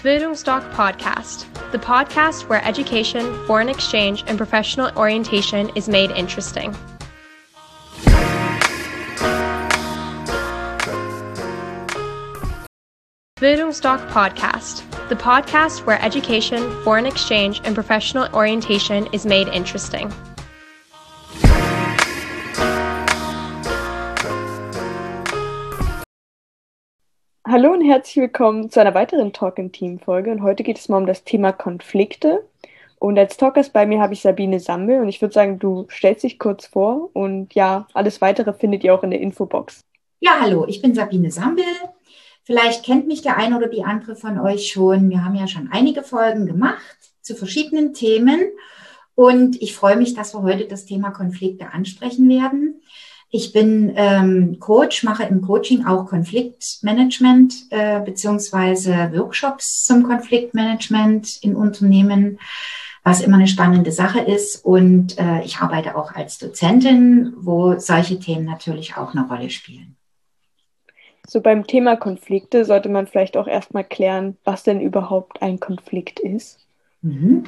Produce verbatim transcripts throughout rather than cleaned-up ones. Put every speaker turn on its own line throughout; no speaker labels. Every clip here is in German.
Bildungsdoc Podcast, the podcast where education, foreign exchange, and professional orientation is made interesting. Bildungsdoc Podcast, the podcast where education, foreign exchange, and professional orientation is made interesting.
Hallo und herzlich willkommen zu einer weiteren Talk im Team Folge, und heute geht es mal um das Thema Konflikte. Und als Talkers bei mir habe ich Sabine Sambel, und ich würde sagen, du stellst dich kurz vor und ja, alles Weitere findet ihr auch in der Infobox.
Ja, hallo, ich bin Sabine Sambel. Vielleicht kennt mich der eine oder die andere von euch schon. Wir haben ja schon einige Folgen gemacht zu verschiedenen Themen, und ich freue mich, dass wir heute das Thema Konflikte ansprechen werden. Ich bin ähm, Coach, mache im Coaching auch Konfliktmanagement äh, beziehungsweise Workshops zum Konfliktmanagement in Unternehmen, was immer eine spannende Sache ist. Und äh, ich arbeite auch als Dozentin, wo solche Themen natürlich auch eine Rolle spielen.
So, beim Thema Konflikte sollte man vielleicht auch erstmal klären, was denn überhaupt ein Konflikt ist.
Mhm.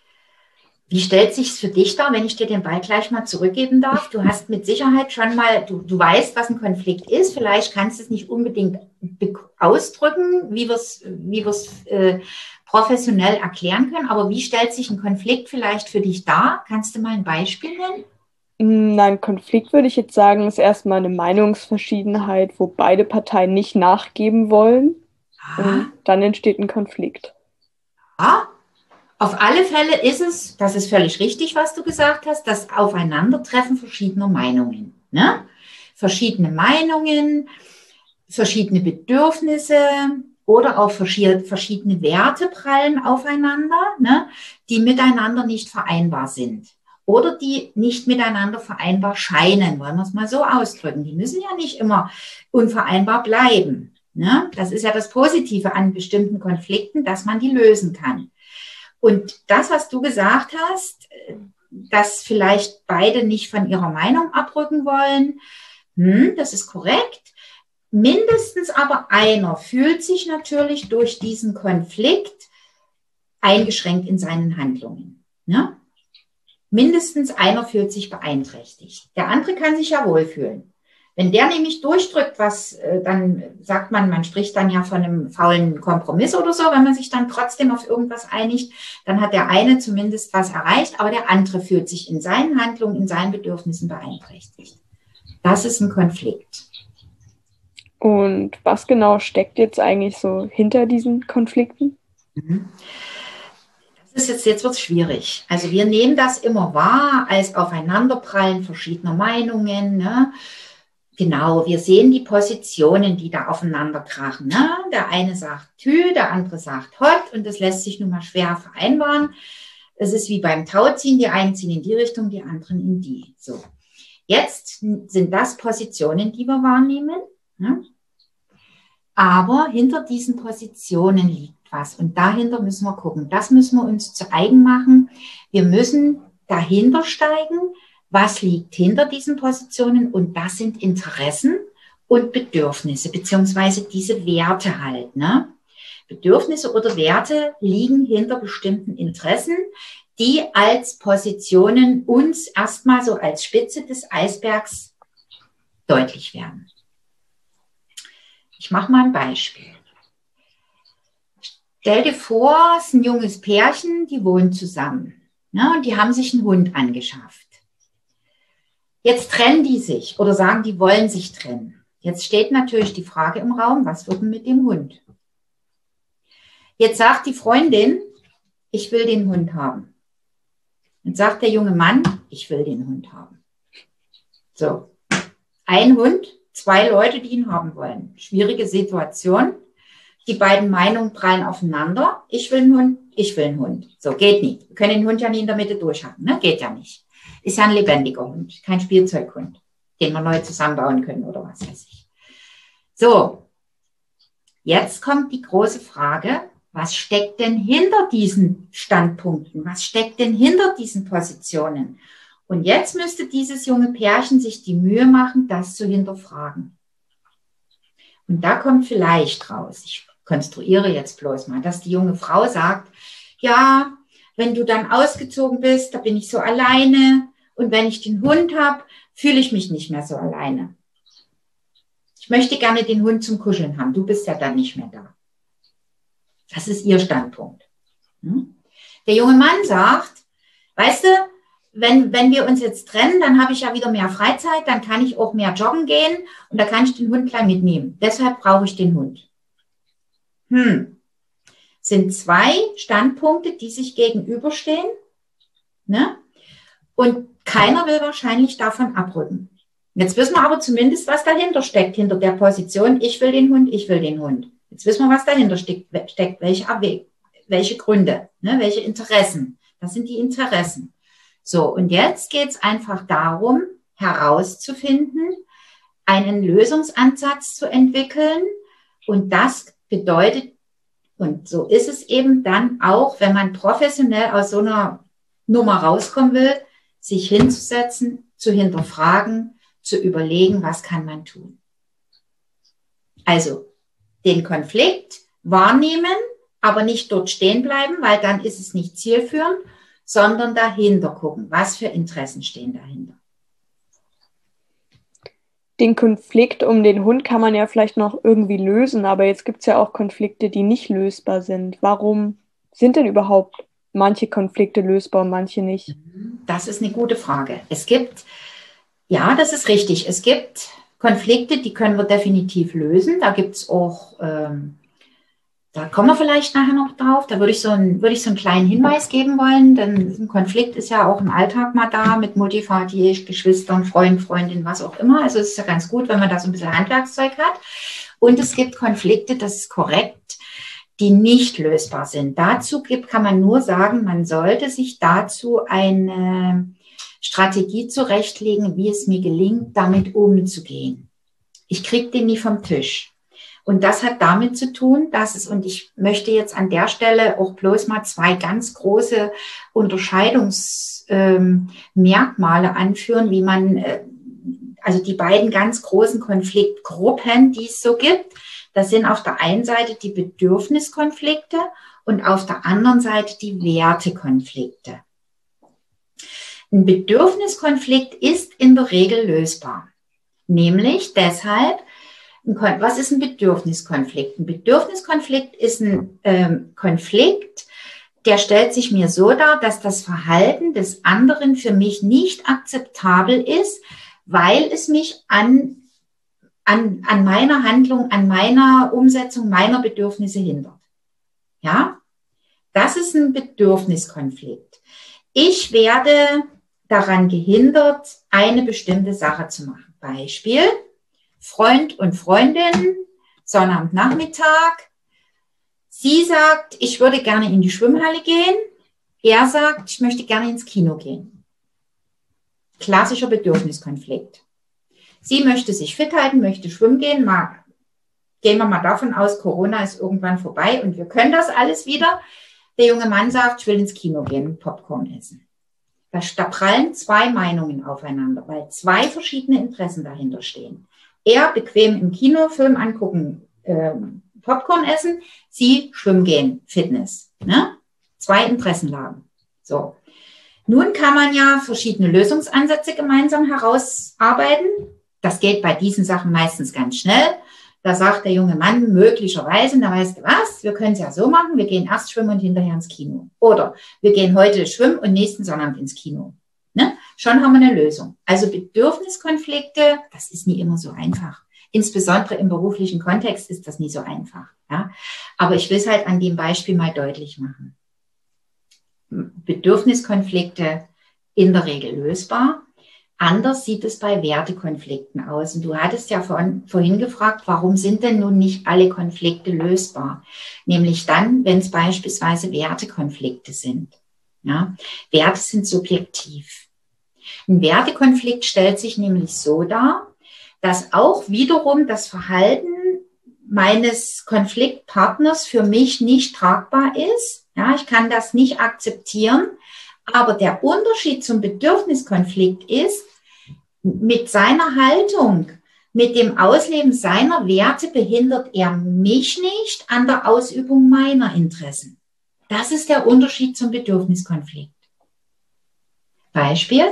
Wie stellt sich's für dich dar, wenn ich dir den Ball gleich mal zurückgeben darf? Du hast mit Sicherheit schon mal, du, du weißt, was ein Konflikt ist. Vielleicht kannst du es nicht unbedingt ausdrücken, wie wir es wie wir's, äh, professionell erklären können. Aber wie stellt sich ein Konflikt vielleicht für dich dar? Kannst du mal ein Beispiel nennen?
Nein, Konflikt würde ich jetzt sagen, ist erstmal eine Meinungsverschiedenheit, wo beide Parteien nicht nachgeben wollen. Ah. Und dann entsteht ein Konflikt.
Ja. Auf alle Fälle ist es, das ist völlig richtig, was du gesagt hast, das Aufeinandertreffen verschiedener Meinungen. Ne? Verschiedene Meinungen, verschiedene Bedürfnisse oder auch verschiedene Werte prallen aufeinander, ne? Die miteinander nicht vereinbar sind oder die nicht miteinander vereinbar scheinen, wollen wir es mal so ausdrücken. Die müssen ja nicht immer unvereinbar bleiben. Ne? Das ist ja das Positive an bestimmten Konflikten, dass man die lösen kann. Und das, was du gesagt hast, dass vielleicht beide nicht von ihrer Meinung abrücken wollen, hm, das ist korrekt. Mindestens aber einer fühlt sich natürlich durch diesen Konflikt eingeschränkt in seinen Handlungen. Ne? Mindestens einer fühlt sich beeinträchtigt. Der andere kann sich ja wohlfühlen. Wenn der nämlich durchdrückt, was, äh, dann sagt man, man spricht dann ja von einem faulen Kompromiss oder so, wenn man sich dann trotzdem auf irgendwas einigt, dann hat der eine zumindest was erreicht, aber der andere fühlt sich in seinen Handlungen, in seinen Bedürfnissen beeinträchtigt. Das ist ein Konflikt.
Und was genau steckt jetzt eigentlich so hinter diesen Konflikten?
Mhm. Das ist jetzt, jetzt wird es schwierig. Also wir nehmen das immer wahr als Aufeinanderprallen verschiedener Meinungen, ne? Genau, wir sehen die Positionen, die da aufeinander krachen. Ne? Der eine sagt Tü, der andere sagt Hot, und das lässt sich nun mal schwer vereinbaren. Es ist wie beim Tauziehen, die einen ziehen in die Richtung, die anderen in die. So, jetzt sind das Positionen, die wir wahrnehmen. Ne? Aber hinter diesen Positionen liegt was, und dahinter müssen wir gucken. Das müssen wir uns zu eigen machen. Wir müssen dahinter steigen. Was liegt hinter diesen Positionen? Und das sind Interessen und Bedürfnisse, beziehungsweise diese Werte halt. Ne? Bedürfnisse oder Werte liegen hinter bestimmten Interessen, die als Positionen uns erstmal so als Spitze des Eisbergs deutlich werden. Ich mache mal ein Beispiel. Stell dir vor, es ist ein junges Pärchen, die wohnen zusammen. Ne? Und die haben sich einen Hund angeschafft. Jetzt trennen die sich oder sagen, die wollen sich trennen. Jetzt steht natürlich die Frage im Raum, was wird denn mit dem Hund? Jetzt sagt die Freundin, ich will den Hund haben. Jetzt sagt der junge Mann, ich will den Hund haben. So, ein Hund, zwei Leute, die ihn haben wollen. Schwierige Situation. Die beiden Meinungen prallen aufeinander. Ich will einen Hund, ich will einen Hund. So, geht nicht. Wir können den Hund ja nie in der Mitte durchhaben, ne? Geht ja nicht. Ist ja ein lebendiger Hund, kein Spielzeughund, den wir neu zusammenbauen können oder was weiß ich. So, jetzt kommt die große Frage, was steckt denn hinter diesen Standpunkten? Was steckt denn hinter diesen Positionen? Und jetzt müsste dieses junge Pärchen sich die Mühe machen, das zu hinterfragen. Und da kommt vielleicht raus, ich konstruiere jetzt bloß mal, dass die junge Frau sagt, ja, wenn du dann ausgezogen bist, da bin ich so alleine und wenn ich den Hund habe, fühle ich mich nicht mehr so alleine. Ich möchte gerne den Hund zum Kuscheln haben, du bist ja dann nicht mehr da. Das ist ihr Standpunkt. Der junge Mann sagt, weißt du, wenn, wenn wir uns jetzt trennen, dann habe ich ja wieder mehr Freizeit, dann kann ich auch mehr joggen gehen und da kann ich den Hund gleich mitnehmen. Deshalb brauche ich den Hund. Hm. Sind zwei Standpunkte, die sich gegenüberstehen, ne? Und keiner will wahrscheinlich davon abrücken. Jetzt wissen wir aber zumindest, was dahinter steckt, hinter der Position, ich will den Hund, ich will den Hund. Jetzt wissen wir, was dahinter steckt, steckt welche Abweg, welche Gründe, ne? Welche Interessen. Das sind die Interessen. So, und jetzt geht es einfach darum, herauszufinden, einen Lösungsansatz zu entwickeln. Und das bedeutet, und so ist es eben dann auch, wenn man professionell aus so einer Nummer rauskommen will, sich hinzusetzen, zu hinterfragen, zu überlegen, was kann man tun. Also den Konflikt wahrnehmen, aber nicht dort stehen bleiben, weil dann ist es nicht zielführend, sondern dahinter gucken, was für Interessen stehen dahinter.
Den Konflikt um den Hund kann man ja vielleicht noch irgendwie lösen, aber jetzt gibt es ja auch Konflikte, die nicht lösbar sind. Warum sind denn überhaupt manche Konflikte lösbar und manche nicht?
Das ist eine gute Frage. Es gibt, ja, das ist richtig, es gibt Konflikte, die können wir definitiv lösen. Da gibt es auch, ähm, da kommen wir vielleicht nachher noch drauf, da würde ich so einen, würde ich so einen kleinen Hinweis geben wollen, denn ein Konflikt ist ja auch im Alltag mal da, mit Mutti, Vati, Geschwistern, Freund, Freundin, was auch immer. Also es ist ja ganz gut, wenn man da so ein bisschen Handwerkszeug hat. Und es gibt Konflikte, das ist korrekt, die nicht lösbar sind. Dazu gibt, kann man nur sagen, man sollte sich dazu eine Strategie zurechtlegen, wie es mir gelingt, damit umzugehen. Ich kriege den nie vom Tisch. Und das hat damit zu tun, dass es, und ich möchte jetzt an der Stelle auch bloß mal zwei ganz große Unterscheidungsmerkmale ähm, anführen, wie man, äh, also die beiden ganz großen Konfliktgruppen, die es so gibt, das sind auf der einen Seite die Bedürfniskonflikte und auf der anderen Seite die Wertekonflikte. Ein Bedürfniskonflikt ist in der Regel lösbar. Nämlich deshalb, was ist ein Bedürfniskonflikt? Ein Bedürfniskonflikt ist ein ähm, Konflikt, der stellt sich mir so dar, dass das Verhalten des anderen für mich nicht akzeptabel ist, weil es mich an, an, an meiner Handlung, an meiner Umsetzung meiner Bedürfnisse hindert. Ja? Das ist ein Bedürfniskonflikt. Ich werde daran gehindert, eine bestimmte Sache zu machen. Beispiel: Freund und Freundin, Sonnabendnachmittag. Sie sagt, ich würde gerne in die Schwimmhalle gehen. Er sagt, ich möchte gerne ins Kino gehen. Klassischer Bedürfniskonflikt. Sie möchte sich fit halten, möchte schwimmen gehen. Mal, gehen wir mal davon aus, Corona ist irgendwann vorbei und wir können das alles wieder. Der junge Mann sagt, ich will ins Kino gehen und Popcorn essen. Da, da prallen zwei Meinungen aufeinander, weil zwei verschiedene Interessen dahinter stehen. Er bequem im Kino, Film angucken, äh, Popcorn essen, sie schwimmen gehen, Fitness. Ne? Zwei Interessenlagen. So. Nun kann man ja verschiedene Lösungsansätze gemeinsam herausarbeiten. Das geht bei diesen Sachen meistens ganz schnell. Da sagt der junge Mann möglicherweise, da weißt du was, wir können es ja so machen, wir gehen erst schwimmen und hinterher ins Kino. Oder wir gehen heute schwimmen und nächsten Sonntag ins Kino. Ne? Schon haben wir eine Lösung. Also Bedürfniskonflikte, das ist nie immer so einfach. Insbesondere im beruflichen Kontext ist das nie so einfach. Ja? Aber ich will es halt an dem Beispiel mal deutlich machen. Bedürfniskonflikte in der Regel lösbar. Anders sieht es bei Wertekonflikten aus. Und du hattest ja vorhin, vorhin gefragt, warum sind denn nun nicht alle Konflikte lösbar? Nämlich dann, wenn es beispielsweise Wertekonflikte sind. Ja? Werte sind subjektiv. Ein Wertekonflikt stellt sich nämlich so dar, dass auch wiederum das Verhalten meines Konfliktpartners für mich nicht tragbar ist. Ja, ich kann das nicht akzeptieren. Aber der Unterschied zum Bedürfniskonflikt ist, mit seiner Haltung, Mit dem Ausleben seiner Werte behindert er mich nicht an der Ausübung meiner Interessen. Das ist der Unterschied zum Bedürfniskonflikt. Beispiel.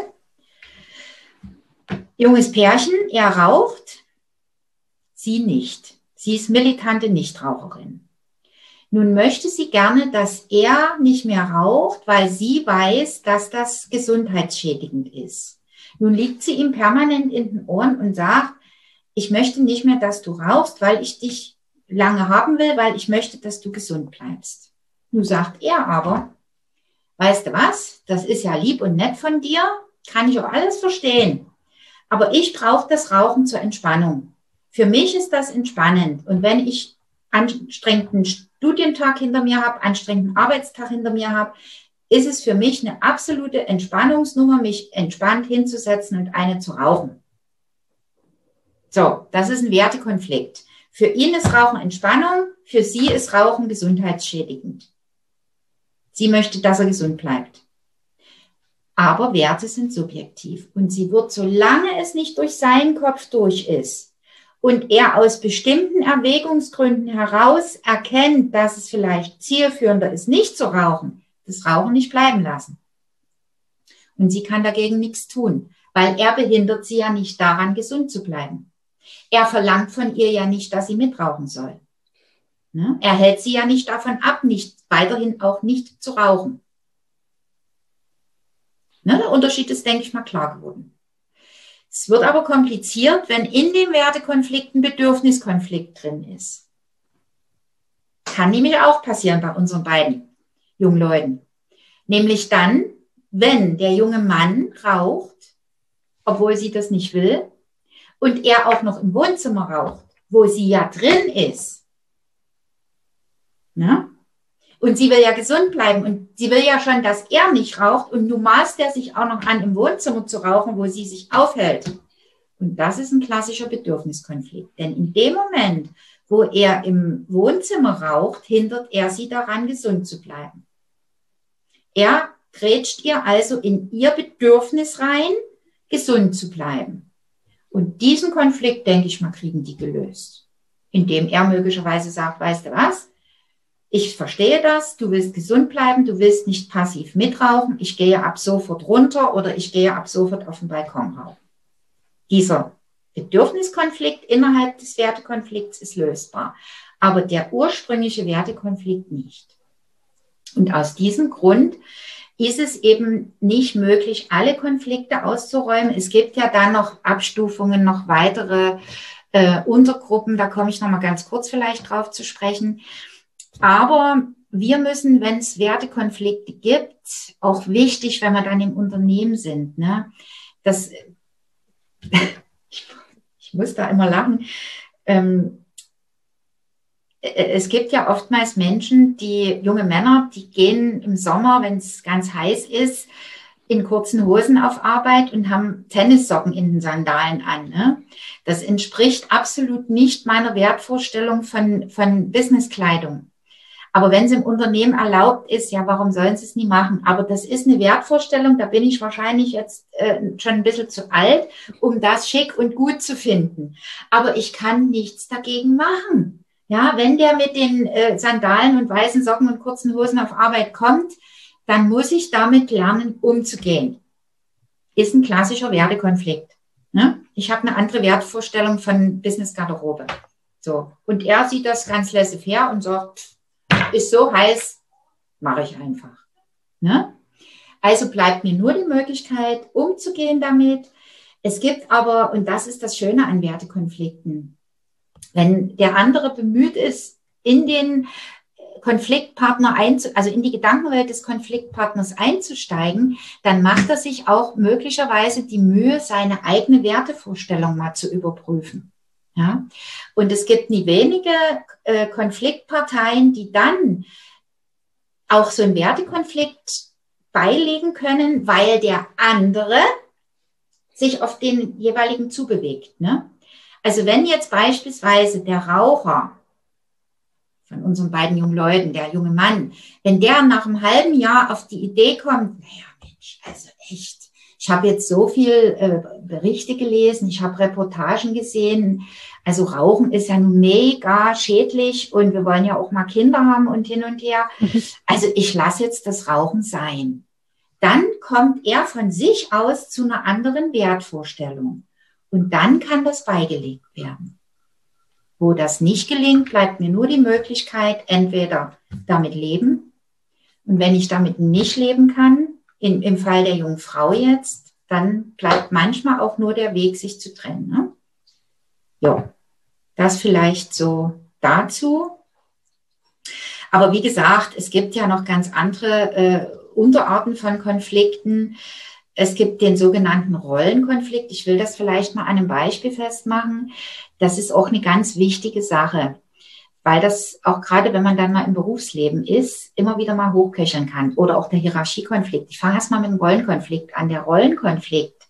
Junges Pärchen, er raucht, sie nicht. Sie ist militante Nichtraucherin. Nun möchte sie gerne, dass er nicht mehr raucht, weil sie weiß, dass das gesundheitsschädigend ist. Nun liegt sie ihm permanent in den Ohren und sagt, ich möchte nicht mehr, dass du rauchst, weil ich dich lange haben will, weil ich möchte, dass du gesund bleibst. Nun sagt er aber, weißt du was, das ist ja lieb und nett von dir, kann ich auch alles verstehen. Aber ich brauche das Rauchen zur Entspannung. Für mich ist das entspannend. Und wenn ich anstrengenden Studientag hinter mir habe, anstrengenden Arbeitstag hinter mir habe, ist es für mich eine absolute Entspannungsnummer, mich entspannt hinzusetzen und eine zu rauchen. So, das ist ein Wertekonflikt. Für ihn ist Rauchen Entspannung, für sie ist Rauchen gesundheitsschädigend. Sie möchte, dass er gesund bleibt. Aber Werte sind subjektiv und sie wird, solange es nicht durch seinen Kopf durch ist und er aus bestimmten Erwägungsgründen heraus erkennt, dass es vielleicht zielführender ist, nicht zu rauchen, das Rauchen nicht bleiben lassen. Und sie kann dagegen nichts tun, weil er behindert sie ja nicht daran, gesund zu bleiben. Er verlangt von ihr ja nicht, dass sie mitrauchen soll. Ne? Er hält sie ja nicht davon ab, nicht, weiterhin auch nicht zu rauchen. Ne? Der Unterschied ist, denke ich mal, klar geworden. Es wird aber kompliziert, wenn in dem Wertekonflikt ein Bedürfniskonflikt drin ist. Kann nämlich auch passieren bei unseren beiden jungen Leuten. Nämlich dann, wenn der junge Mann raucht, obwohl sie das nicht will, und er auch noch im Wohnzimmer raucht, wo sie ja drin ist. Ne? Und sie will ja gesund bleiben und sie will ja schon, dass er nicht raucht und nun maßt er sich auch noch an, im Wohnzimmer zu rauchen, wo sie sich aufhält. Und das ist ein klassischer Bedürfniskonflikt. Denn in dem Moment, wo er im Wohnzimmer raucht, hindert er sie daran, gesund zu bleiben. Er grätscht ihr also in ihr Bedürfnis rein, gesund zu bleiben. Und diesen Konflikt, denke ich mal, kriegen die gelöst. Indem er möglicherweise sagt, weißt du was, ich verstehe das, du willst gesund bleiben, du willst nicht passiv mitrauchen, ich gehe ab sofort runter oder ich gehe ab sofort auf den Balkon rauchen. Dieser Bedürfniskonflikt innerhalb des Wertekonflikts ist lösbar, aber der ursprüngliche Wertekonflikt nicht. Und aus diesem Grund ist es eben nicht möglich, alle Konflikte auszuräumen. Es gibt ja dann noch Abstufungen, noch weitere äh, Untergruppen, da komme ich noch mal ganz kurz vielleicht drauf zu sprechen. Aber wir müssen, wenn es Wertekonflikte gibt, auch wichtig, wenn wir dann im Unternehmen sind, ne, das, ich, ich muss da immer lachen, ähm, es gibt ja oftmals Menschen, die junge Männer, die gehen im Sommer, wenn es ganz heiß ist, in kurzen Hosen auf Arbeit und haben Tennissocken in den Sandalen an. Ne? Das entspricht absolut nicht meiner Wertvorstellung von, von Businesskleidung. Aber wenn es im Unternehmen erlaubt ist, ja, warum sollen sie es nie machen? Aber das ist eine Wertvorstellung, da bin ich wahrscheinlich jetzt äh, schon ein bisschen zu alt, um das schick und gut zu finden. Aber ich kann nichts dagegen machen. Ja, wenn der mit den äh, Sandalen und weißen Socken und kurzen Hosen auf Arbeit kommt, dann muss ich damit lernen, umzugehen. Ist ein klassischer Wertekonflikt. Ne? Ich habe eine andere Wertvorstellung von Business-Garderobe. So. Und er sieht das ganz laissez-faire und sagt, ist so heiß, mache ich einfach. Ne? Also bleibt mir nur die Möglichkeit, umzugehen damit. Es gibt aber, und das ist das Schöne an Wertekonflikten, wenn der andere bemüht ist, in den Konfliktpartner einzu, also in die Gedankenwelt des Konfliktpartners einzusteigen, dann macht er sich auch möglicherweise die Mühe, seine eigene Wertevorstellung mal zu überprüfen. Ja? Und es gibt nie wenige äh, Konfliktparteien, die dann auch so einen Wertekonflikt beilegen können, weil der andere sich auf den jeweiligen zubewegt, ne? Also wenn jetzt beispielsweise der Raucher von unseren beiden jungen Leuten, der junge Mann, wenn der nach einem halben Jahr auf die Idee kommt, naja Mensch, also echt, Ich habe jetzt so viel äh, Berichte gelesen, ich habe Reportagen gesehen. Also Rauchen ist ja nun mega schädlich und wir wollen ja auch mal Kinder haben und hin und her. Also ich lasse jetzt das Rauchen sein. Dann kommt er von sich aus zu einer anderen Wertvorstellung. Und dann kann das beigelegt werden. Wo das nicht gelingt, bleibt mir nur die Möglichkeit, entweder damit leben. Und wenn ich damit nicht leben kann, in, im Fall der jungen Frau jetzt, dann bleibt manchmal auch nur der Weg, sich zu trennen. Ne? Ja, das vielleicht so dazu. Aber wie gesagt, es gibt ja noch ganz andere äh, Unterarten von Konflikten. Es gibt den sogenannten Rollenkonflikt. Ich will das vielleicht mal an einem Beispiel festmachen. Das ist auch eine ganz wichtige Sache, weil das auch gerade, wenn man dann mal im Berufsleben ist, immer wieder mal hochköcheln kann. Oder auch der Hierarchiekonflikt. Ich fange erst mal mit dem Rollenkonflikt an. Der Rollenkonflikt,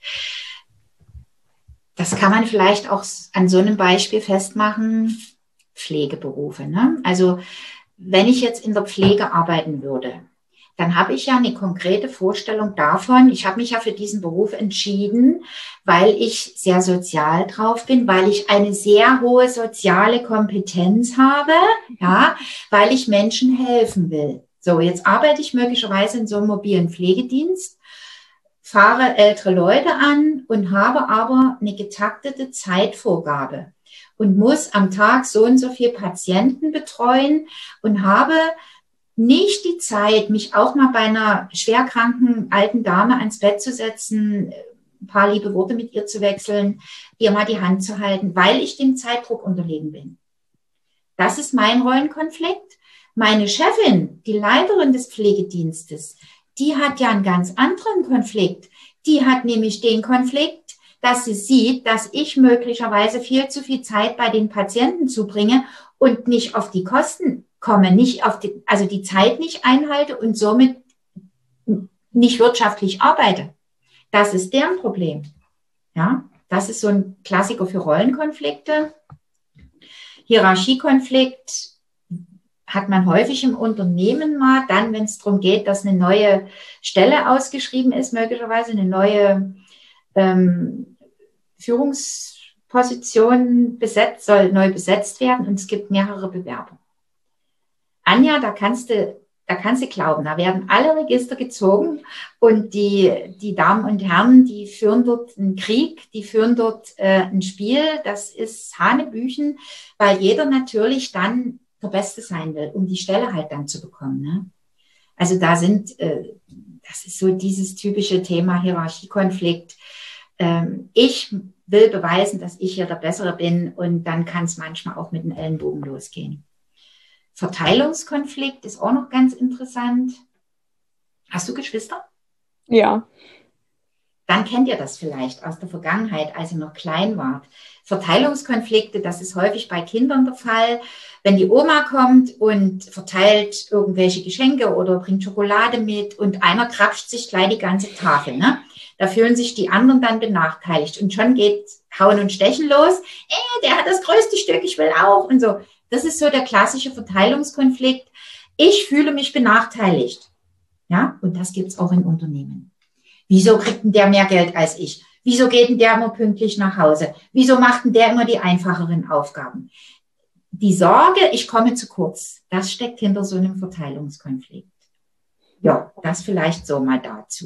das kann man vielleicht auch an so einem Beispiel festmachen. Pflegeberufe, ne? Also wenn ich jetzt in der Pflege arbeiten würde, dann habe ich ja eine konkrete Vorstellung davon. Ich habe mich ja für diesen Beruf entschieden, weil ich sehr sozial drauf bin, weil ich eine sehr hohe soziale Kompetenz habe, ja, weil ich Menschen helfen will. So, jetzt arbeite ich möglicherweise in so einem mobilen Pflegedienst, fahre ältere Leute an und habe aber eine getaktete Zeitvorgabe und muss am Tag so und so viele Patienten betreuen und habe nicht die Zeit, mich auch mal bei einer schwerkranken alten Dame ans Bett zu setzen, ein paar liebe Worte mit ihr zu wechseln, ihr mal die Hand zu halten, weil ich dem Zeitdruck unterlegen bin. Das ist mein Rollenkonflikt. Meine Chefin, die Leiterin des Pflegedienstes, die hat ja einen ganz anderen Konflikt. Die hat nämlich den Konflikt, dass sie sieht, dass ich möglicherweise viel zu viel Zeit bei den Patienten zubringe und nicht auf die Kosten komme, nicht auf die, also die Zeit nicht einhalte und somit nicht wirtschaftlich arbeite. Das ist deren Problem. Ja, das ist so ein Klassiker für Rollenkonflikte. Hierarchiekonflikt hat man häufig im Unternehmen mal, dann, wenn es darum geht, dass eine neue Stelle ausgeschrieben ist, möglicherweise eine neue ähm, Führungsposition besetzt, soll neu besetzt werden und es gibt mehrere Bewerber. Anja, da kannst du, da kannst du glauben, da werden alle Register gezogen und die, die Damen und Herren, die führen dort einen Krieg, die führen dort äh, ein Spiel, das ist Hanebüchen, weil jeder natürlich dann der Beste sein will, um die Stelle halt dann zu bekommen. Ne? Also da sind, äh, das ist so dieses typische Thema Hierarchiekonflikt. Ähm, ich will beweisen, dass ich hier der Bessere bin und dann kann es manchmal auch mit den Ellenbogen losgehen. Verteilungskonflikt ist auch noch ganz interessant. Hast du Geschwister?
Ja.
Dann kennt ihr das vielleicht aus der Vergangenheit, als ihr noch klein wart. Verteilungskonflikte, das ist häufig bei Kindern der Fall. Wenn die Oma kommt und verteilt irgendwelche Geschenke oder bringt Schokolade mit und einer krapscht sich gleich die ganze Tafel, ne? Da fühlen sich die anderen dann benachteiligt und schon geht Hauen und Stechen los. Äh, der hat das größte Stück, ich will auch und so. Das ist so der klassische Verteilungskonflikt. Ich fühle mich benachteiligt. Ja, und das gibt's auch in Unternehmen. Wieso kriegt denn der mehr Geld als ich? Wieso geht denn der immer pünktlich nach Hause? Wieso macht denn der immer die einfacheren Aufgaben? Die Sorge, ich komme zu kurz, das steckt hinter so einem Verteilungskonflikt. Ja, das vielleicht so mal dazu.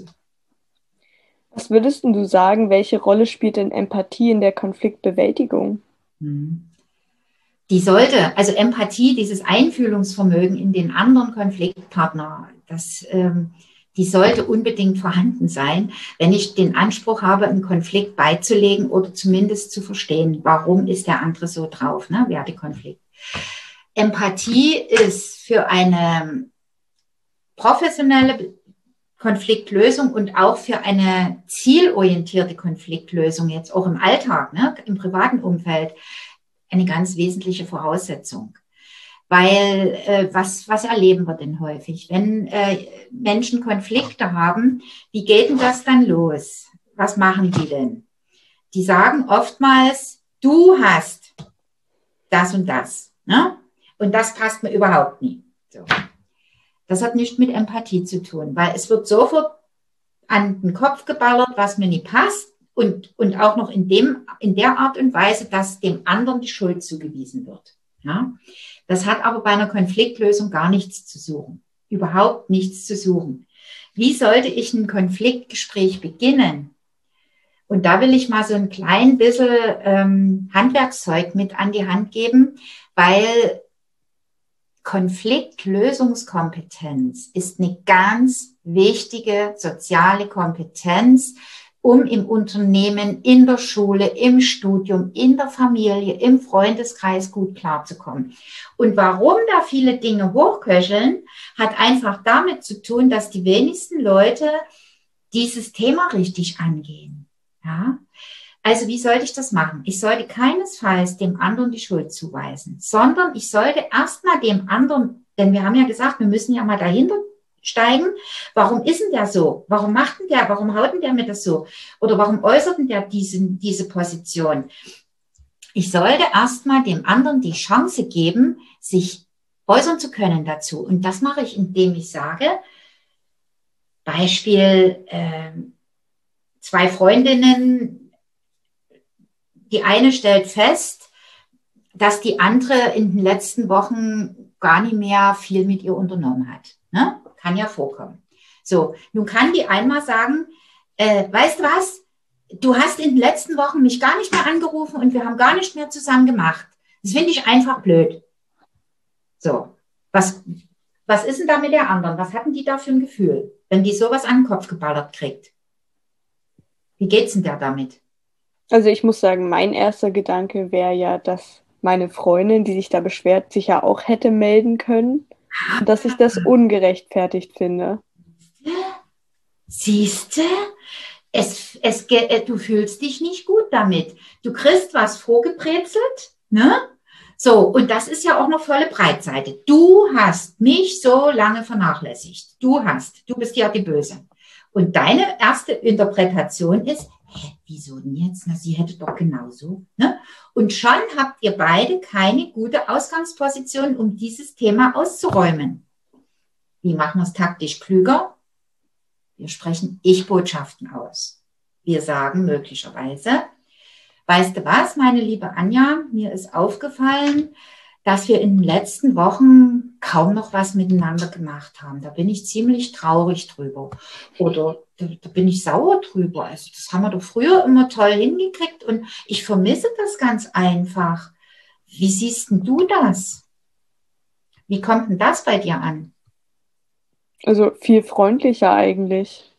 Was würdest denn du sagen, welche Rolle spielt denn Empathie in der Konfliktbewältigung?
Hm. Die sollte, also Empathie, dieses Einfühlungsvermögen in den anderen Konfliktpartner, das, ähm, die sollte unbedingt vorhanden sein, wenn ich den Anspruch habe, einen Konflikt beizulegen oder zumindest zu verstehen, warum ist der andere so drauf, ne? Wertekonflikt. Empathie ist für eine professionelle Konfliktlösung und auch für eine zielorientierte Konfliktlösung, jetzt auch im Alltag, ne? Im privaten Umfeld, eine ganz wesentliche Voraussetzung. Weil äh, was, was erleben wir denn häufig? Wenn äh, Menschen Konflikte haben, wie geht denn das dann los? Was machen die denn? Die sagen oftmals, du hast das und das, ne? Und das passt mir überhaupt nie. So. Das hat nichts mit Empathie zu tun, weil es wird sofort an den Kopf geballert, was mir nie passt und, und auch noch in dem, in der Art und Weise, dass dem anderen die Schuld zugewiesen wird. Ja? Das hat aber bei einer Konfliktlösung gar nichts zu suchen. Überhaupt nichts zu suchen. Wie sollte ich ein Konfliktgespräch beginnen? Und da will ich mal so ein klein bisschen ähm, Handwerkszeug mit an die Hand geben, weil Konfliktlösungskompetenz ist eine ganz wichtige soziale Kompetenz, um im Unternehmen, in der Schule, im Studium, in der Familie, im Freundeskreis gut klarzukommen. Und warum da viele Dinge hochköcheln, hat einfach damit zu tun, dass die wenigsten Leute dieses Thema richtig angehen. Ja? Also wie sollte ich das machen? Ich sollte keinesfalls dem anderen die Schuld zuweisen, sondern ich sollte erstmal dem anderen, denn wir haben ja gesagt, wir müssen ja mal dahinter steigen. Warum ist denn der so? Warum macht denn der, warum haut denn der mir das so? Oder warum äußert denn der diese, diese Position? Ich sollte erstmal dem anderen die Chance geben, sich äußern zu können dazu. Und das mache ich, indem ich sage, Beispiel, äh, zwei Freundinnen, die eine stellt fest, dass die andere in den letzten Wochen gar nicht mehr viel mit ihr unternommen hat. Ne? Kann ja vorkommen. So, nun kann die einmal sagen, äh, weißt du was, du hast in den letzten Wochen mich gar nicht mehr angerufen und wir haben gar nicht mehr zusammen gemacht. Das finde ich einfach blöd. So, was, was ist denn da mit der anderen? Was hatten die da für ein Gefühl, wenn die sowas an den Kopf geballert kriegt? Wie geht's denn der damit?
Also ich muss sagen, mein erster Gedanke wäre ja, dass meine Freundin, die sich da beschwert, sich ja auch hätte melden können und dass ich das ungerechtfertigt finde.
Siehste, es, es, du fühlst dich nicht gut damit. Du kriegst was vorgebrezelt, ne? So, und das ist ja auch noch volle Breitseite. Du hast mich so lange vernachlässigt. Du hast, du bist ja die Böse. Und deine erste Interpretation ist, hä, wieso denn jetzt? Na, sie hätte doch genauso. Ne? Und schon habt ihr beide keine gute Ausgangsposition, um dieses Thema auszuräumen. Wie machen wir es taktisch klüger? Wir sprechen Ich-Botschaften aus. Wir sagen möglicherweise, weißt du was, meine liebe Anja, mir ist aufgefallen, dass wir in den letzten Wochen kaum noch was miteinander gemacht haben. Da bin ich ziemlich traurig drüber. Oder da, da bin ich sauer drüber. Also das haben wir doch früher immer toll hingekriegt und ich vermisse das ganz einfach. Wie siehst denn du das? Wie kommt denn das bei dir an?
Also viel freundlicher eigentlich.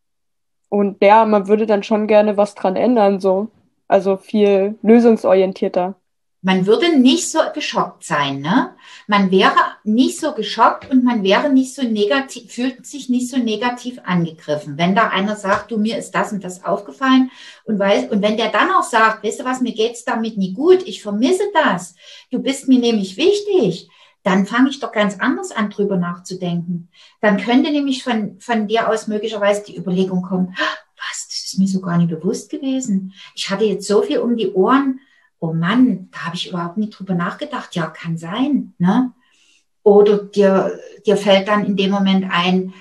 Und ja, man würde dann schon gerne was dran ändern, so. Also viel lösungsorientierter.
Man würde nicht so geschockt sein, ne? Man wäre nicht so geschockt und man wäre nicht so negativ, fühlt sich nicht so negativ angegriffen. Wenn da einer sagt, du, mir ist das und das aufgefallen und weiß, und wenn der dann auch sagt, weißt du was, mir geht's damit nie gut, ich vermisse das, du bist mir nämlich wichtig, dann fange ich doch ganz anders an, drüber nachzudenken. Dann könnte nämlich von, von dir aus möglicherweise die Überlegung kommen, was, das ist mir so gar nicht bewusst gewesen. Ich hatte jetzt so viel um die Ohren. Oh Mann, da habe ich überhaupt nicht drüber nachgedacht. Ja, kann sein. Ne? Oder dir, dir fällt dann in dem Moment ein,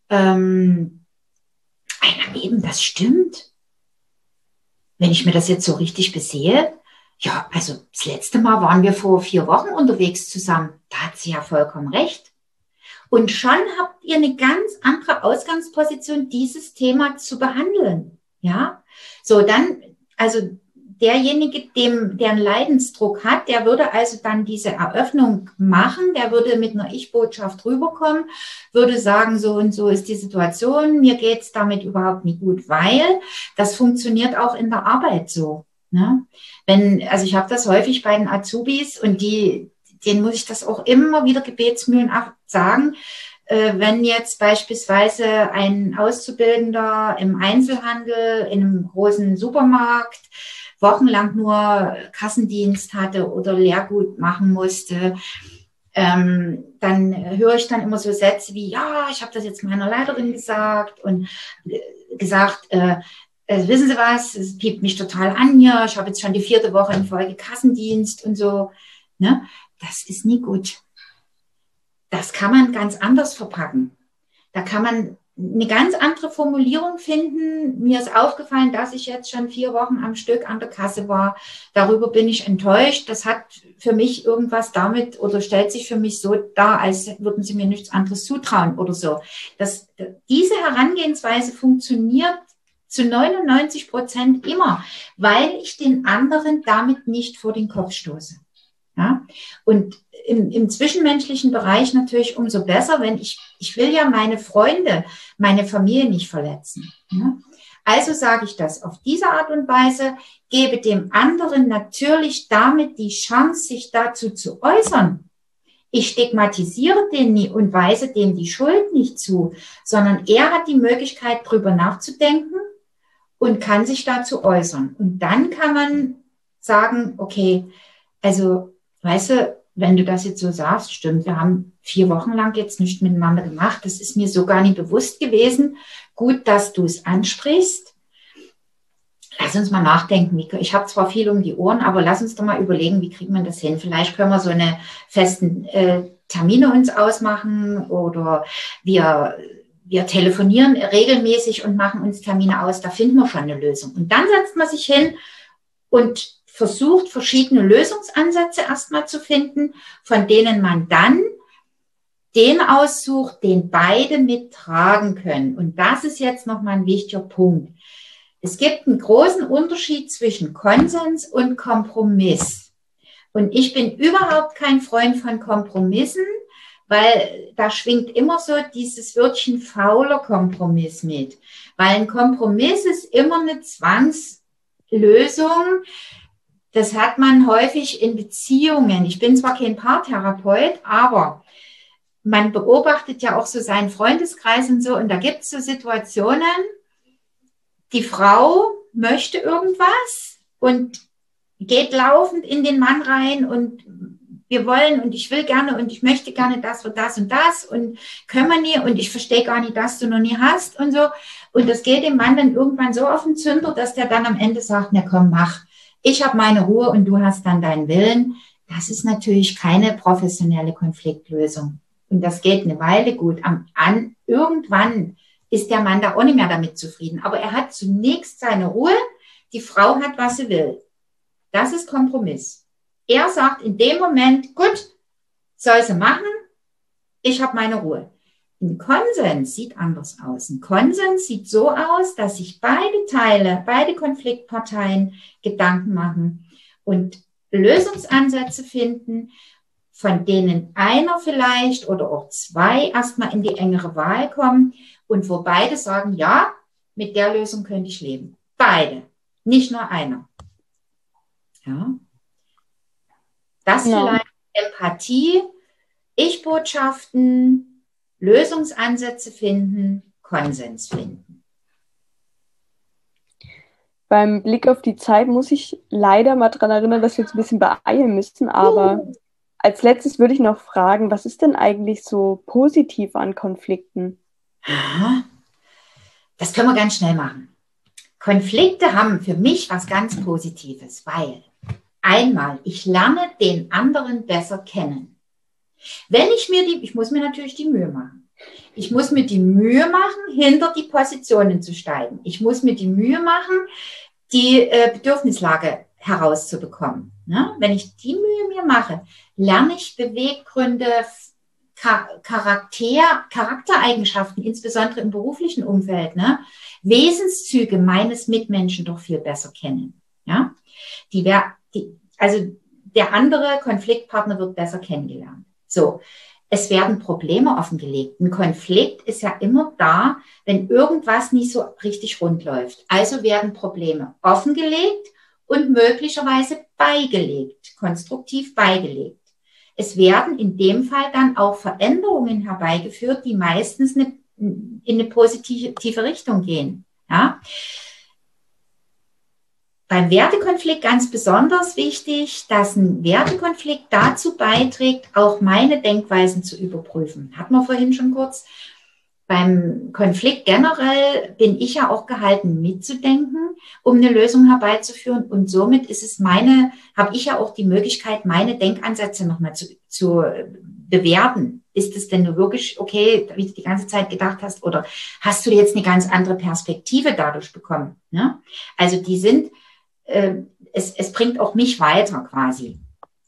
ähm, eben, das stimmt. Wenn ich mir das jetzt so richtig besehe, ja, also das letzte Mal waren wir vor vier Wochen unterwegs zusammen. Da hat sie ja vollkommen recht. Und schon habt ihr eine ganz andere Ausgangsposition, dieses Thema zu behandeln. Ja, so dann, also derjenige, dem, der einen Leidensdruck hat, der würde also dann diese Eröffnung machen, der würde mit einer Ich-Botschaft rüberkommen, würde sagen, so und so ist die Situation, mir geht's damit überhaupt nicht gut, weil das funktioniert auch in der Arbeit so. Ne? Wenn, also ich habe das häufig bei den Azubis und die, denen muss ich das auch immer wieder gebetsmühlenhaft sagen, äh, wenn jetzt beispielsweise ein Auszubildender im Einzelhandel, in einem großen Supermarkt wochenlang nur Kassendienst hatte oder Lehrgut machen musste, ähm, dann höre ich dann immer so Sätze wie, ja, ich habe das jetzt meiner Leiterin gesagt und äh, gesagt, äh, äh, wissen Sie was, es piept mich total an hier, ich habe jetzt schon die vierte Woche in Folge Kassendienst und so. Ne? Das ist nie gut. Das kann man ganz anders verpacken. Da kann man eine ganz andere Formulierung finden. Mir ist aufgefallen, dass ich jetzt schon vier Wochen am Stück an der Kasse war. Darüber bin ich enttäuscht. Das hat für mich irgendwas damit oder stellt sich für mich so dar, als würden sie mir nichts anderes zutrauen oder so. Das, diese Herangehensweise funktioniert zu neunundneunzig Prozent immer, weil ich den anderen damit nicht vor den Kopf stoße. Ja? Und im, im zwischenmenschlichen Bereich natürlich umso besser, wenn ich, ich will ja meine Freunde, meine Familie nicht verletzen. Ja? Also sage ich das auf diese Art und Weise, gebe dem anderen natürlich damit die Chance, sich dazu zu äußern. Ich stigmatisiere den nie und weise dem die Schuld nicht zu, sondern er hat die Möglichkeit, drüber nachzudenken und kann sich dazu äußern. Und dann kann man sagen, okay, also, weißt du, wenn du das jetzt so sagst, stimmt, wir haben vier Wochen lang jetzt nicht miteinander gemacht. Das ist mir so gar nicht bewusst gewesen. Gut, dass du es ansprichst. Lass uns mal nachdenken. Ich habe zwar viel um die Ohren, aber lass uns doch mal überlegen, wie kriegt man das hin? Vielleicht können wir so eine festen äh, Termine uns ausmachen oder wir, wir telefonieren regelmäßig und machen uns Termine aus. Da finden wir schon eine Lösung. Und dann setzt man sich hin und versucht, verschiedene Lösungsansätze erstmal zu finden, von denen man dann den aussucht, den beide mittragen können. Und das ist jetzt nochmal ein wichtiger Punkt. Es gibt einen großen Unterschied zwischen Konsens und Kompromiss. Und ich bin überhaupt kein Freund von Kompromissen, weil da schwingt immer so dieses Wörtchen fauler Kompromiss mit. Weil ein Kompromiss ist immer eine Zwangslösung. Das hat man häufig in Beziehungen. Ich bin zwar kein Paartherapeut, aber man beobachtet ja auch so seinen Freundeskreis und so. Und da gibt es so Situationen, die Frau möchte irgendwas und geht laufend in den Mann rein und wir wollen und ich will gerne und ich möchte gerne das und das und das und können wir nie und ich verstehe gar nicht, dass du noch nie hast und so. Und das geht dem Mann dann irgendwann so auf den Zünder, dass der dann am Ende sagt, na komm, mach. Ich habe meine Ruhe und du hast dann deinen Willen. Das ist natürlich keine professionelle Konfliktlösung. Und das geht eine Weile gut. Am, an, irgendwann ist der Mann da auch nicht mehr damit zufrieden. Aber er hat zunächst seine Ruhe. Die Frau hat, was sie will. Das ist Kompromiss. Er sagt in dem Moment, gut, soll sie machen. Ich habe meine Ruhe. Ein Konsens sieht anders aus. Ein Konsens sieht so aus, dass sich beide Teile, beide Konfliktparteien Gedanken machen und Lösungsansätze finden, von denen einer vielleicht oder auch zwei erstmal in die engere Wahl kommen und wo beide sagen, ja, mit der Lösung könnte ich leben. Beide, nicht nur einer. Ja. Das
Ja.
vielleicht Empathie, Ich-Botschaften, Lösungsansätze finden, Konsens finden.
Beim Blick auf die Zeit muss ich leider mal daran erinnern, dass wir uns ein bisschen beeilen müssen. Aber uh. als letztes würde ich noch fragen, was ist denn eigentlich so positiv an Konflikten?
Das können wir ganz schnell machen. Konflikte haben für mich was ganz Positives, weil einmal, ich lerne den anderen besser kennen. Wenn ich mir die, ich muss mir natürlich die Mühe machen. Ich muss mir die Mühe machen, hinter die Positionen zu steigen. Ich muss mir die Mühe machen, die äh, Bedürfnislage herauszubekommen. Ne? Wenn ich die Mühe mir mache, lerne ich Beweggründe, Char- Charakter, Charaktereigenschaften, insbesondere im beruflichen Umfeld, ne? Wesenszüge meines Mitmenschen doch viel besser kennen. Ja? Die wär, die, also der andere Konfliktpartner wird besser kennengelernt. So, es werden Probleme offengelegt. Ein Konflikt ist ja immer da, wenn irgendwas nicht so richtig rund läuft. Also werden Probleme offengelegt und möglicherweise beigelegt, konstruktiv beigelegt. Es werden in dem Fall dann auch Veränderungen herbeigeführt, die meistens eine, in eine positive Richtung gehen. Ja? Beim Wertekonflikt ganz besonders wichtig, dass ein Wertekonflikt dazu beiträgt, auch meine Denkweisen zu überprüfen. Hatten wir vorhin schon kurz. Beim Konflikt generell bin ich ja auch gehalten, mitzudenken, um eine Lösung herbeizuführen. Und somit ist es meine, habe ich ja auch die Möglichkeit, meine Denkansätze nochmal zu, zu bewerten, ist es denn nur wirklich okay, wie du die ganze Zeit gedacht hast, oder hast du jetzt eine ganz andere Perspektive dadurch bekommen? Ne? Also die sind, äh, es, es bringt auch mich weiter quasi.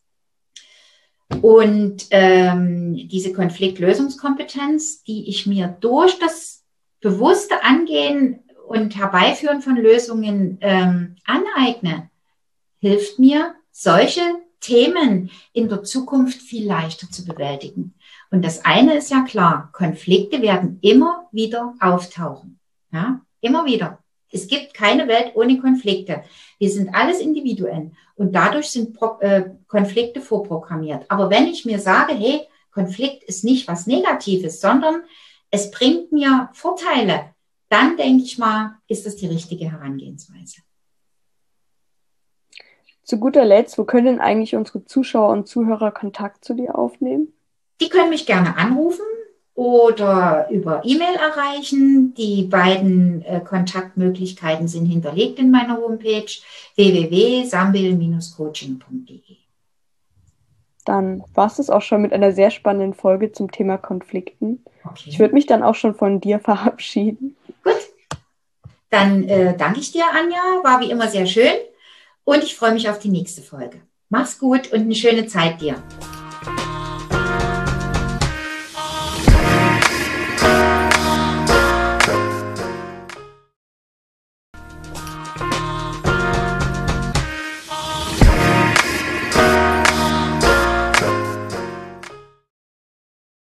Und ähm, diese Konfliktlösungskompetenz, die ich mir durch das bewusste Angehen und Herbeiführen von Lösungen ähm, aneigne, hilft mir, solche Themen in der Zukunft viel leichter zu bewältigen. Und das eine ist ja klar, Konflikte werden immer wieder auftauchen. Ja, immer wieder. Es gibt keine Welt ohne Konflikte. Wir sind alles Individuen und dadurch sind Pro- äh, Konflikte vorprogrammiert. Aber wenn ich mir sage, hey, Konflikt ist nicht was Negatives, sondern es bringt mir Vorteile, dann denke ich mal, ist das die richtige Herangehensweise.
Zu guter Letzt, wo können eigentlich unsere Zuschauer und Zuhörer Kontakt zu dir aufnehmen?
Die können mich gerne anrufen oder über E-Mail erreichen. Die beiden äh, Kontaktmöglichkeiten sind hinterlegt in meiner Homepage w w w punkt sambil Bindestrich coaching punkt d e.
Dann war es das auch schon mit einer sehr spannenden Folge zum Thema Konflikten.
Okay.
Ich würde mich dann auch schon von dir verabschieden.
Gut, dann äh, danke ich dir, Anja. War wie immer sehr schön und ich freue mich auf die nächste Folge. Mach's gut und eine schöne Zeit dir.